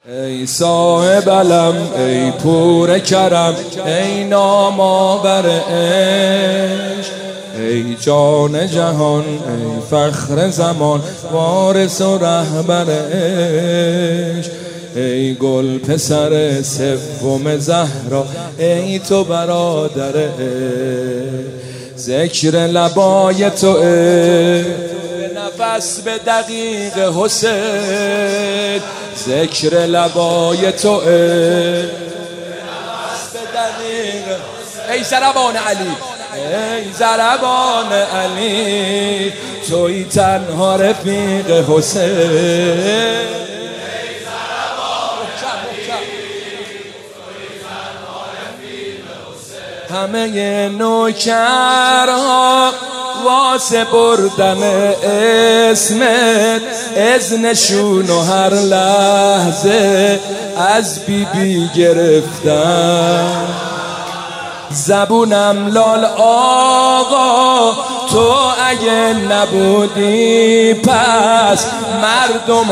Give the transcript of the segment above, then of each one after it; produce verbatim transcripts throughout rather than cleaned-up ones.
ای صاحب علم، ای پور کرم، ای نامآور عشق، ای جان جهان، ای فخر زمان، وارث و رهبر عشق، ای گل پسر سوم زهرا، ای تو برادر عشق. ذکر لبای تو به نفس به دقیق حسین، ذکر لبای تو به نفس به دقیق. ای زربان علی، ای زربان علی، توی تنها رفیق حسین. همه نوکرها واسه بردن اسمت، اذنشون و هر لحظه از بی بی گرفتن. زبونم لال آقا، تو اگه نبودی پس مردم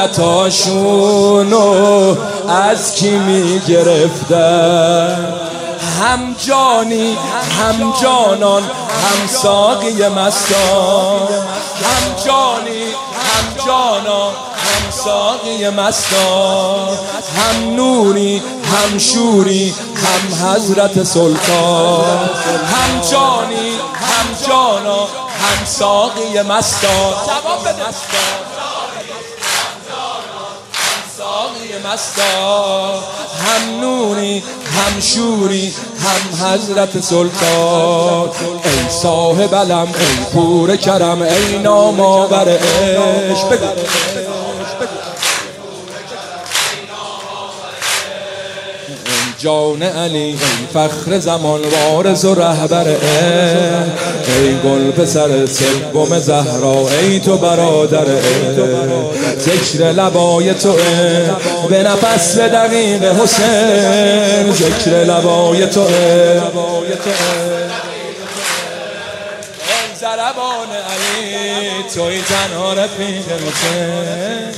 حاجتاشونو از کی می گرفتن؟ هم جانی هم جانان هم ساقی مستان، هم جانی هم جانان هم ساقی مستان، هم نوری هم شوری هم حضرت سلطان، هم جانی هم جانان هم ساقی مستان. جواب بده. ساقی مستان، هم نوری هم شوری هم حضرت سلطان. ای صاحب علم، ای پور کرم، ای نامآور عشق. بگو جان علی، ای فخر زمان، وارث و رهبر عشق، ای گل پسر سوم زهرا، ای تو برادر عشق. ذکر لبای تو به نفس به دقیق حسین، ذکر لبای تو ای زربان علی، توی تنها رفیق حسین.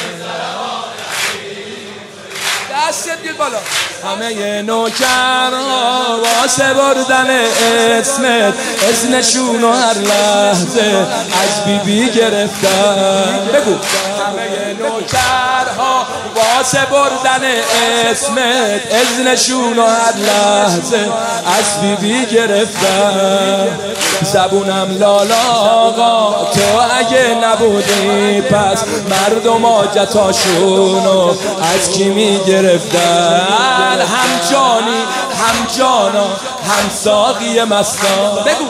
دست بیاد بالا. همه نوکرها واسه بردن اسمت، اذنشون و هر لحظه از بی بی گرفتن. بگو. همه نوکرها واسه بردن اسمت، اذنشون و هر لحظه از بی بی گرفتن. زبونم لال آقا، تو اگه نبودی پس مردم حاجتاشونو از کی می گرفتن؟ هم جانی هم جانا هم ساقی مستان. بگو.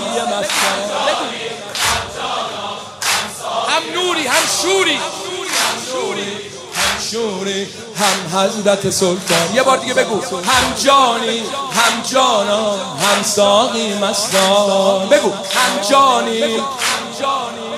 هم نوری هم شوری هم شوری هم حضرت سلطان. یه بار دیگه بگو. هم جانی هم جانا هم ساقی مستان. بگو. هم جانی هم جانی